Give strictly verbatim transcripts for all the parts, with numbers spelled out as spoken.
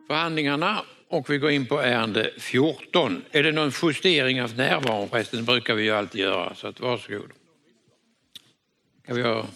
förhandlingarna och vi går in på ärende fjorton. Är det någon justering av närvaron? Förresten brukar vi ju alltid göra, så att varsågod. Kan vi ha...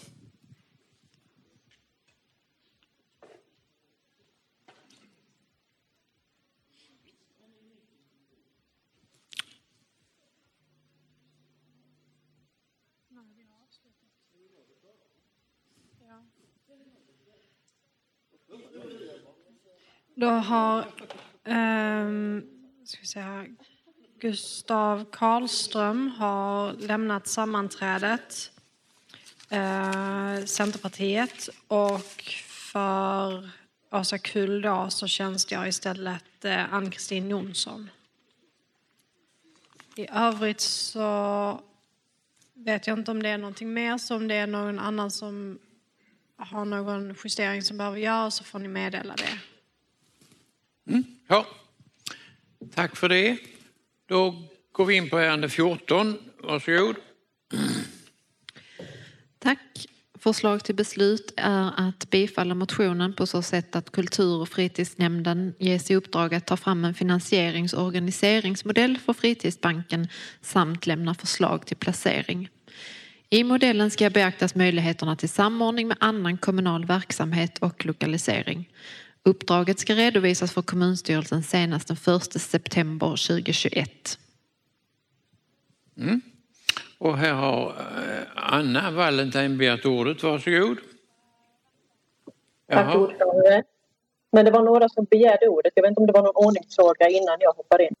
Då har eh, ska vi säga, Gustav Karlström har lämnat sammanträdet, eh, Centerpartiet, och för Asa Kull då så tjänstgör istället eh, Ann-Kristin Jonsson. I övrigt så vet jag inte om det är någonting mer, så om det är någon annan som har någon justering som behöver göras så får ni meddela det. Mm, ja, tack för det. Då går vi in på ärende fjorton. Varsågod. Tack. Förslag till beslut är att bifalla motionen på så sätt att kultur- och fritidsnämnden ges i uppdrag att ta fram en finansierings- och organiseringsmodell för fritidsbanken samt lämna förslag till placering. I modellen ska beaktas möjligheterna till samordning med annan kommunal verksamhet och lokalisering. Uppdraget ska redovisas för kommunstyrelsen senast den första september tjugohundratjugoett. Mm. Och här har Anna Valentin begärt ordet. Varsågod. Tack ordförande. Men det var några som begärde ordet. Jag vet inte om det var någon ordningsfråga innan jag hoppar in.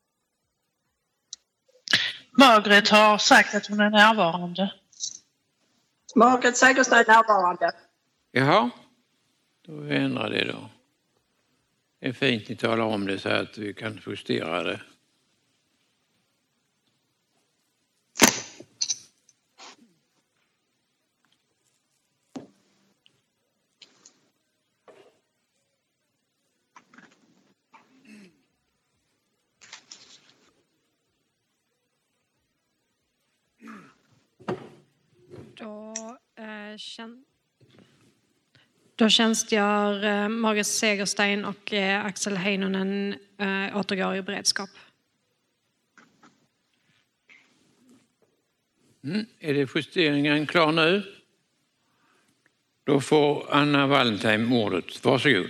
Margaret har sagt att hon är närvarande. Margaret Segerstad är närvarande. Jaha, då ändrar det då. Det är fint ni talar om det så att vi kan justera det. Då, eh, kän... Då tjänstgör eh, Margaret Segerstein och eh, Axel Heinonen eh, återgår i beredskap. Mm. Är det justeringen klar nu? Då får Anna Valentin ordet. Varsågod.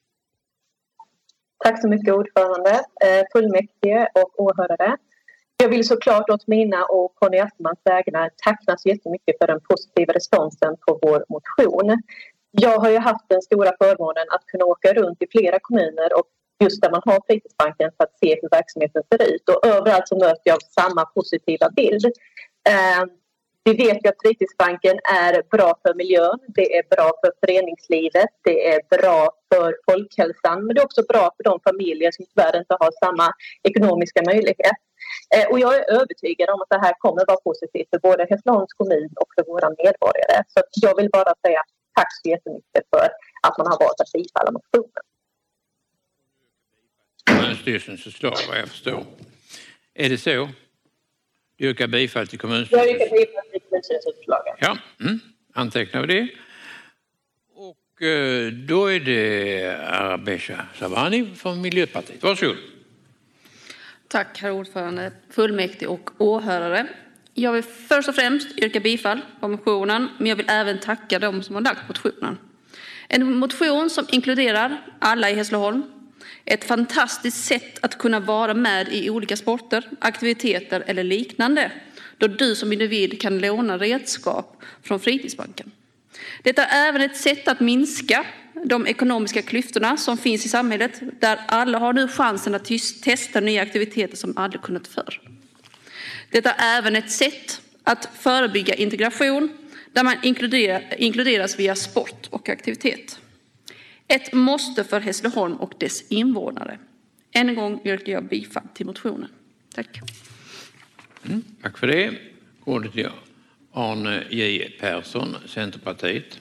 Tack så mycket ordförande, fullmäktige och åhörare. Jag vill såklart åt mina och Conny Aspermans vägnar tacka så jättemycket för den positiva responsen på vår motion. Jag har ju haft den stora förmånen att kunna åka runt i flera kommuner och just där man har fritidsbanken för att se hur verksamheten ser ut. Och överallt så möter jag samma positiva bild. Eh, vi vet ju att fritidsbanken är bra för miljön, det är bra för föreningslivet, det är bra för folkhälsan, men det är också bra för de familjer som tyvärr inte har samma ekonomiska möjlighet. Eh, och jag är övertygad om att det här kommer vara positivt för både Hässleholms kommun och för våra medborgare. Så jag vill bara säga tack så jättemycket för att man har valt att bifalla motionen. Kommunstyrelsens förslag, vad jag förstår. Är det så? Du yrkar bifall till kommunstyrelsens... Jag yrkar bifall till kommunstyrelsens förslag. Ja, mm. Antecknar vi det. Och eh, då är det Arbesha Savani från Miljöpartiet. Varsågod. Tack herr ordförande, fullmäktige och åhörare. Jag vill först och främst yrka bifall på motionen, men jag vill även tacka dem som har lagt motionen. En motion som inkluderar alla i Hässleholm. Ett fantastiskt sätt att kunna vara med i olika sporter, aktiviteter eller liknande, då du som individ kan låna redskap från fritidsbanken. Det är även ett sätt att minska de ekonomiska klyftorna som finns i samhället, där alla har nu chansen att testa nya aktiviteter som aldrig kunnat förr. Det är även ett sätt att förebygga integration, där man inkluderar, inkluderas via sport och aktivitet. Ett måste för Hässleholm och dess invånare. Än en gång yrkar jag bifall till motionen. Tack. Mm, tack för det. Ordet till Arne J. Persson, Centerpartiet.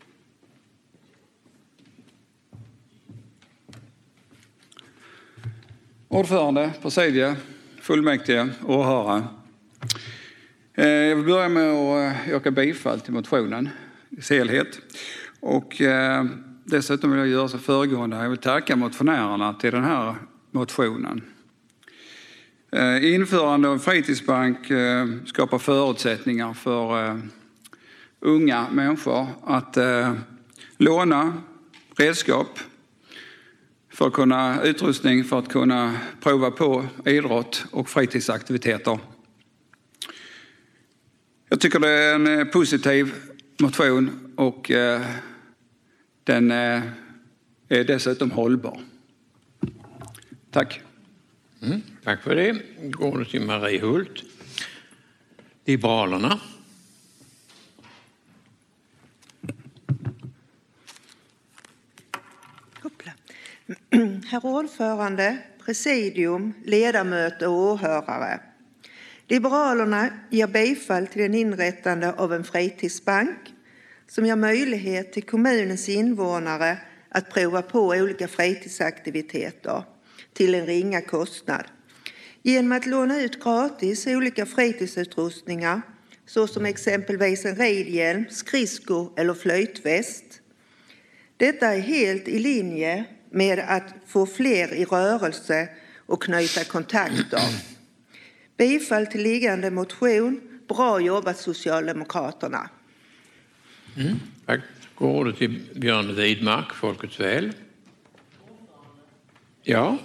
Ordförande, presidie, fullmäktige, åhörare. Jag vill börja med att yrka bifall till motionen i helhet. Och dessutom vill jag göra så föregående. Jag vill tacka motionärerna till den här motionen. Införande av fritidsbank skapar förutsättningar för unga människor att låna redskap för att kunna utrustning för att kunna prova på idrott och fritidsaktiviteter. Jag tycker det är en positiv motion och den är dessutom hållbar. Tack. Mm, tack för det. Går det till Marie Hult. Liberalerna. Herr ordförande, presidium, ledamöter och åhörare. Liberalerna ger bifall till en inrättande av en fritidsbank som ger möjlighet till kommunens invånare att prova på olika fritidsaktiviteter till en ringa kostnad. Genom att låna ut gratis olika fritidsutrustningar såsom exempelvis en ridhjälm, skridsko eller flöjtväst. Detta är helt i linje med att få fler i rörelse och knyta kontakter. Bifall till liggande motion. Bra jobbat Socialdemokraterna. Mm, tack. Går det till Björn Widmark, Folkets väl. Ja.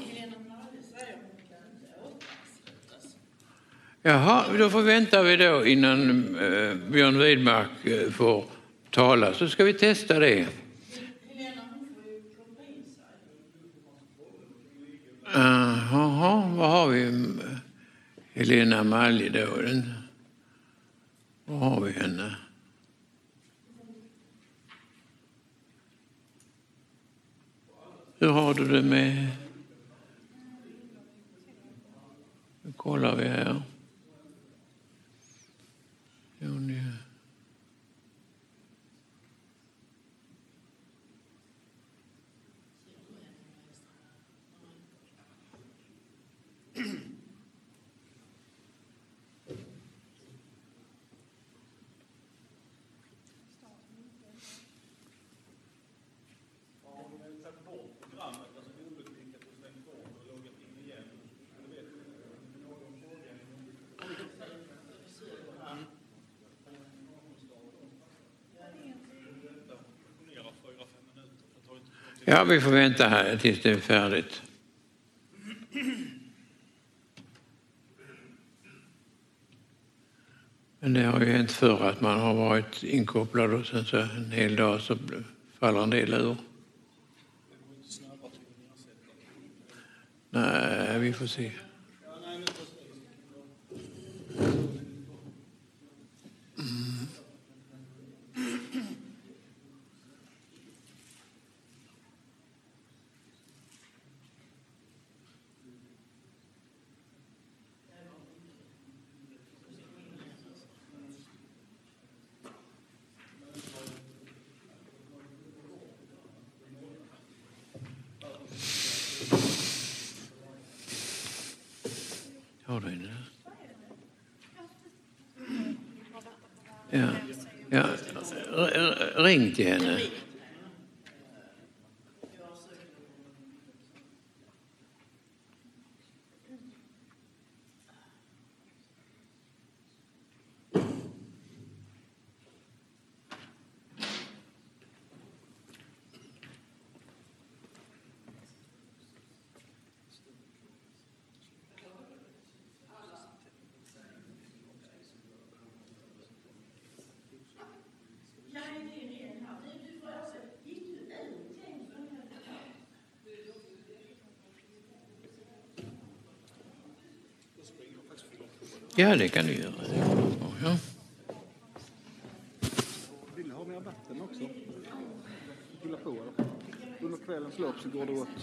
Jaha, då får vänta vi då innan eh, Björn Widmark eh, får tala, så ska vi testa det. Jaha, uh, vad har vi? Helena Malje då? Den, vad har vi henne? Hur har du det med... Nu kollar vi här. Jo, nu... Ja, vi får vänta här tills det är färdigt. Men det har ju hänt förr att man har varit inkopplad och sen så en hel dag så faller en del ur. Nej, vi får se. Mm. Har du henne? Ja, ja. Ring till henne. Ja, det kan du göra. Ja. Vill du ha mer vatten också? Fylla på eller? Under kvällens lopp så går det åt.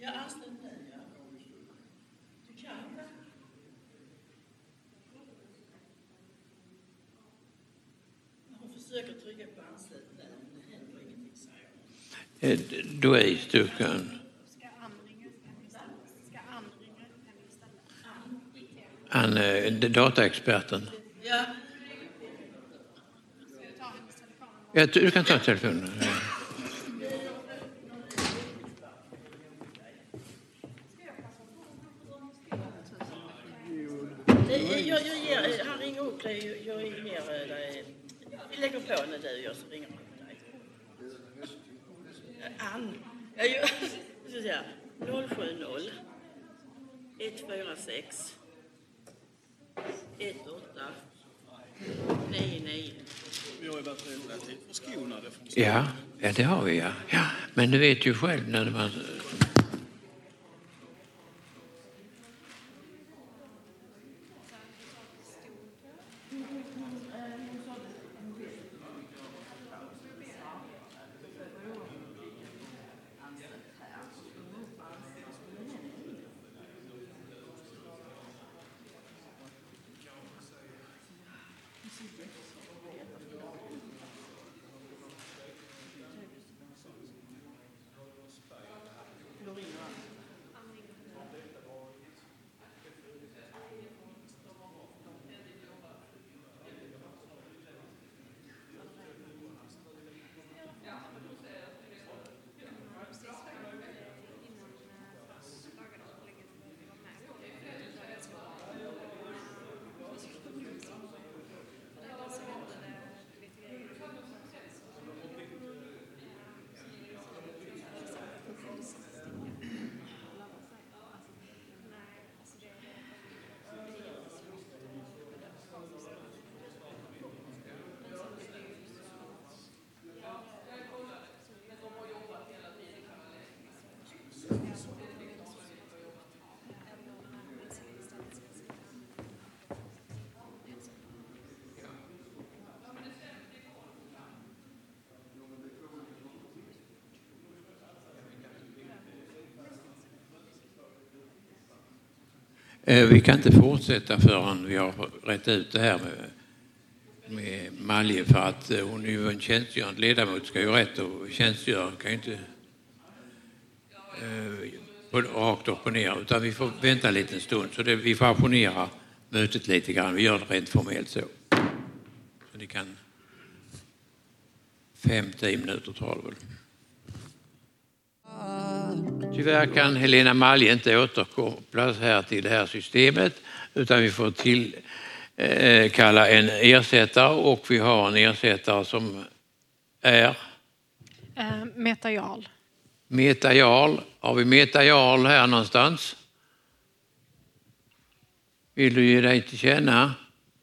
Jag anställer dig, ja. Du kan inte. Hon försöker trycka på anslut nu, men det händer ingenting, säger hon. Då är stycken. Han är dataexperten. Ja. Ja, du kan ta telefonen. Ja. Jag, jag ger, han ringer upp dig, jag ger dig. Vi lägger på när du gör så ringer han upp dig. Ann, jag gör, så säga, noll sju noll ett fyra sex ett åtta nio nio. Vi har ju varit relativt förskonade från Ja, ja, det har vi, ja. Ja, men du vet ju själv när man... Vi kan inte fortsätta förrän vi har rätt ut det här med, med Malje, för att hon är ju en tjänstgörande ledamot, ska ju rätt och tjänstgöra, kan ju inte eh, rakt upp och ner, utan vi får vänta en liten stund, så det, vi får apponera mötet lite grann, vi gör det rent formellt så. Så det kan fem, tio minuter tar det väl. Tyvärr kan Helena Malje inte återkopplas här till det här systemet, utan vi får till eh, kalla en ersättare, och vi har en ersättare som är Eh, Meta Jarl. Meta Jarl. Har vi Meta Jarl här någonstans? Vill du ge dig till känna?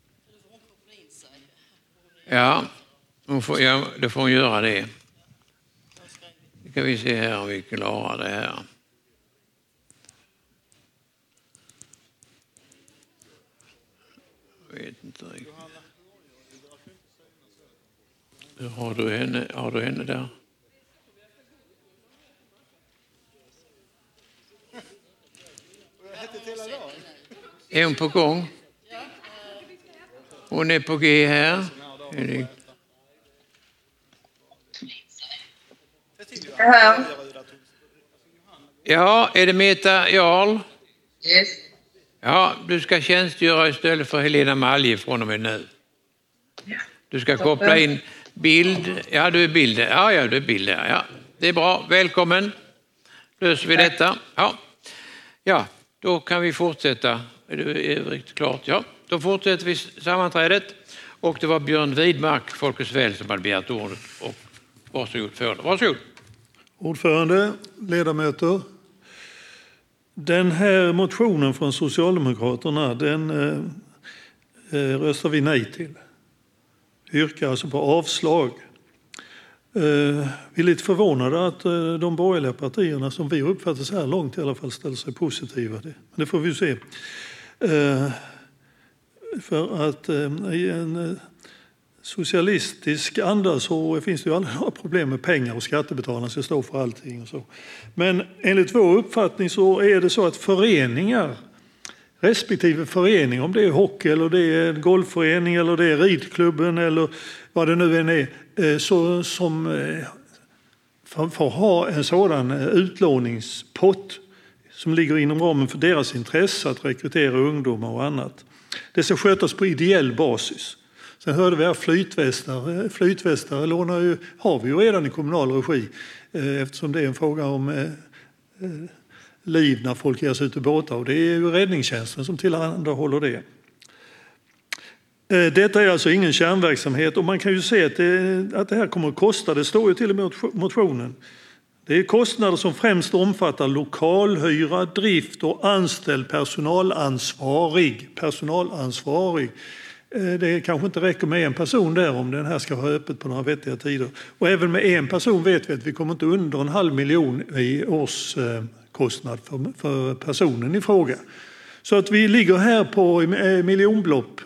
Ja, hon får, ja, då får hon göra det. Nu kan vi se här om vi klarar det här. Jag vet inte riktigt. Har du henne, har du henne där? Är hon på gång? Hon är på G här. Ja, är det Meta Jarl? Yes. Ja, du ska tjänstgöra istället för Helena Malje från och med nu. Du ska koppla in bild. Ja, du är bild. Ja, ja, du är bild. Ja, det är bra. Välkommen. Löser vi detta. Ja. Ja, då kan vi fortsätta. Är det riktigt klart? Ja, då fortsätter vi sammanträdet. Och det var Björn Widmark, Folkets Väl, som hade begärt ordet. Och varsågod för det. Varsågod. Ordförande, ledamöter. Den här motionen från Socialdemokraterna, den eh, röstar vi nej till. Vi yrkar alltså på avslag. Eh, vi är lite förvånade att eh, de borgerliga partierna, som vi uppfattar så här långt i alla fall, ställer sig positiva. Men det får vi se. Eh, för att eh, i en eh, socialistisk anda så finns det ju aldrig några problem med pengar och skattebetalarna ska stå för allting och så. Men enligt vår uppfattning så är det så att föreningar, respektive förening, om det är hockey eller det är en golfförening eller det är ridklubben eller vad det nu än är, så, som får ha en sådan utlåningspott som ligger inom ramen för deras intresse att rekrytera ungdomar och annat. Det ska skötas på ideell basis. Sen hörde vi här flytvästare. Flytvästare lånar ju, har vi ju redan i kommunal regi eftersom det är en fråga om eh, liv när folk ger sig ut i båtar. Och det är ju räddningstjänsten som tillhandahåller det. Detta är alltså ingen kärnverksamhet och man kan ju se att det, att det här kommer att kosta. Det står ju till och med i motionen. Det är kostnader som främst omfattar lokalhyra, drift och anställd personalansvarig. personalansvarig. Det kanske inte räcker med en person där om den här ska ha öppet på några vettiga tider. Och även med en person vet vi att vi kommer inte under en halv miljon i årskostnad för, för personen i fråga. Så att vi ligger här på miljonbelopp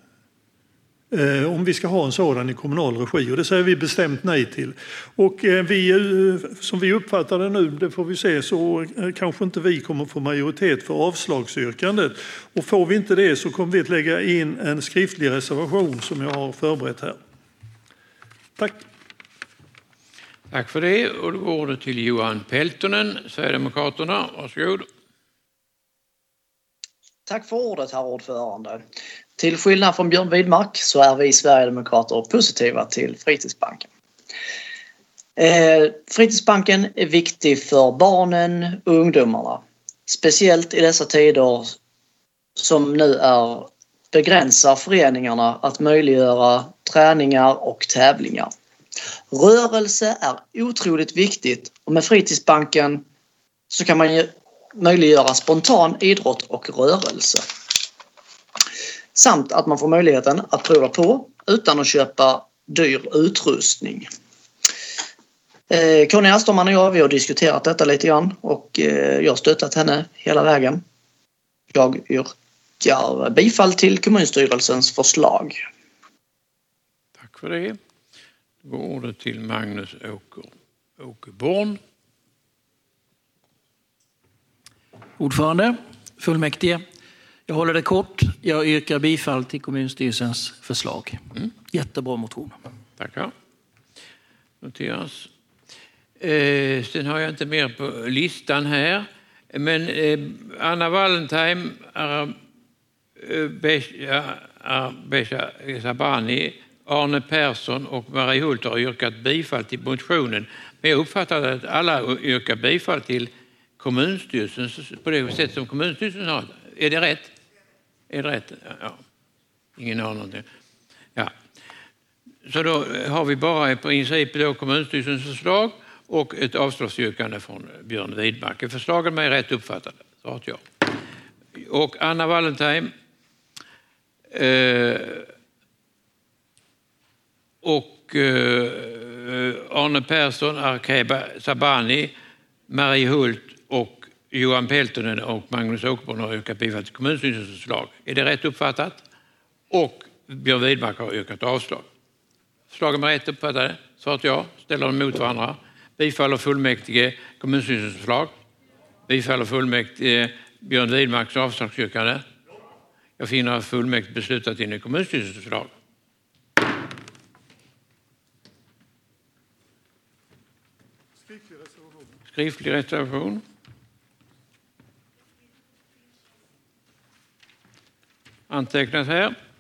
om vi ska ha en sådan i kommunal regi, och det säger vi bestämt nej till. Och vi, som vi uppfattar det nu, det får vi se, så kanske inte vi kommer få majoritet för avslagsyrkandet. Och får vi inte det så kommer vi att lägga in en skriftlig reservation som jag har förberett här. Tack. Tack för det. Och då går det till Johan Peltonen, Sverigedemokraterna. Varsågod. Tack för ordet, herr ordförande. Till skillnad från Björn Widmark så är vi Sverigedemokrater positiva till Fritidsbanken. Eh, Fritidsbanken är viktig för barnen och ungdomarna. Speciellt i dessa tider som nu är begränsar föreningarna att möjliggöra träningar och tävlingar. Rörelse är otroligt viktigt och med Fritidsbanken så kan man ju möjliggöra spontan idrott och rörelse. Samt att man får möjligheten att prova på utan att köpa dyr utrustning. Eh, Conny Asterman och jag vi har diskuterat detta lite grann och eh, jag har stöttat henne hela vägen. Jag yrkar bifall till kommunstyrelsens förslag. Tack för det. Då går ordet till Magnus Åker, Åkerborn. Ordförande, fullmäktige. Jag håller det kort. Jag yrkar bifall till kommunstyrelsens förslag. Mm. Jättebra motion. Tackar. Noteras. Eh, sen har jag inte mer på listan här. Men eh, Anna Wallentheim, Besha Sabani, Arne Persson och Marie Hult har yrkat bifall till motionen. Men jag uppfattar att alla yrkar bifall till kommunstyrelsen på det sätt som kommunstyrelsen har. Är det rätt? Är det rätt? Ja. Ingen har någonting. Ja. Så då har vi bara i princip då kommunstyrelsens förslag och ett avslagsyrkande från Björn Widmark. Förslagen med rätt uppfattade, så att jag. Och Anna Wallentheim eh, och eh, Arne Persson, Arkeba Sabani, Marie Hult och Johan Peltonen och Magnus Åkerborn har yrkat bifall till kommunstyrelsens förslag. Är det rätt uppfattat? Och Björn Widmark har yrkat avslag. Förslagen med rätt uppfattade, så att jag ställer dem mot varandra. Bifall av fullmäktige kommunstyrelsens förslag. Bifall av fullmäktige Björn Widmarks avslagsyrkande. Jag finner att fullmäktige beslutat in i kommunstyrelsens förslag. Skriftlig reservation. Skriftlig reservation. Antecknas här.